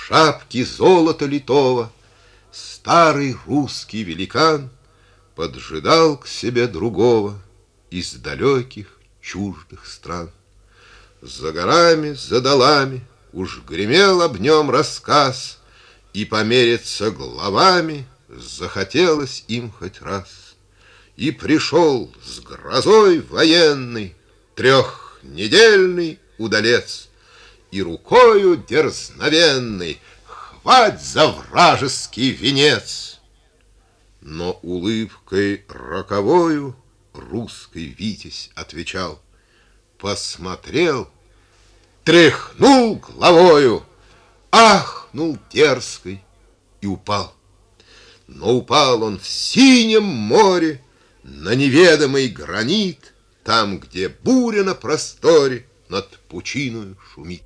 шапке золота литого, старый русский великан поджидал к себе другого из далеких чуждых стран. За горами, за долами уж гремел об нем рассказ, и помериться главами захотелось им хоть раз. И пришел с грозой военный трехнедельный удалец, и рукою дерзновенной хвать за вражеский венец. Но улыбкой роковою русский витязь отвечал, посмотрел, тряхнул головою, ахнул дерзкой и упал. Но упал он в синем море, на неведомый гранит, там, где буря на просторе над пучиною шумит.